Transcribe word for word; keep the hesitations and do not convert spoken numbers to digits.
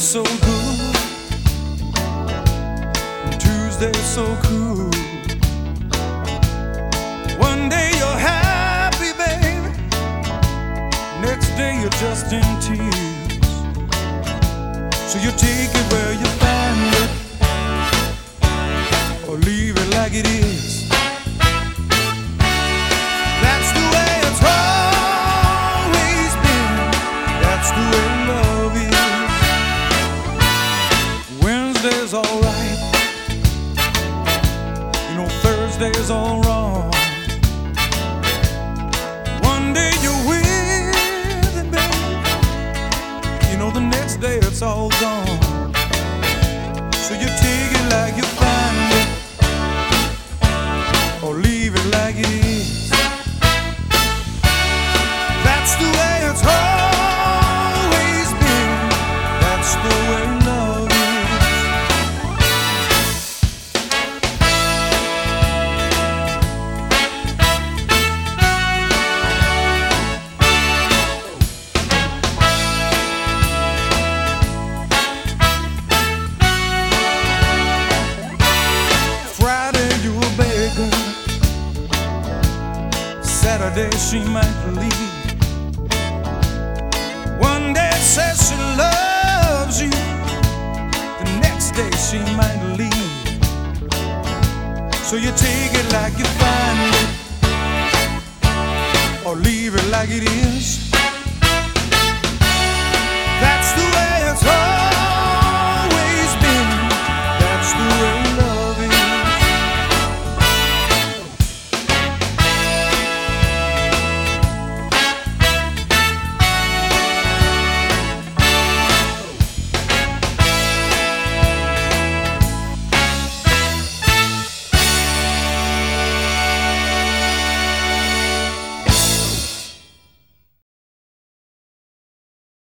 so good, Tuesday so cool. One day you're happy, baby, next day you're just in tears. So you take it where you find it, or leave it like it is. That's the way it's always been. That's the way love is. Wednesday's alright, you know Thursday's all wrong. One day you're with it, baby, you know the next day it's all gone. So you take it like you find it, or leave it like it is. That's the way it's always been. That's the way love Saturday she might leave. One day says she loves you, the next day she might leave. So you take it like you find it, or leave it like it is.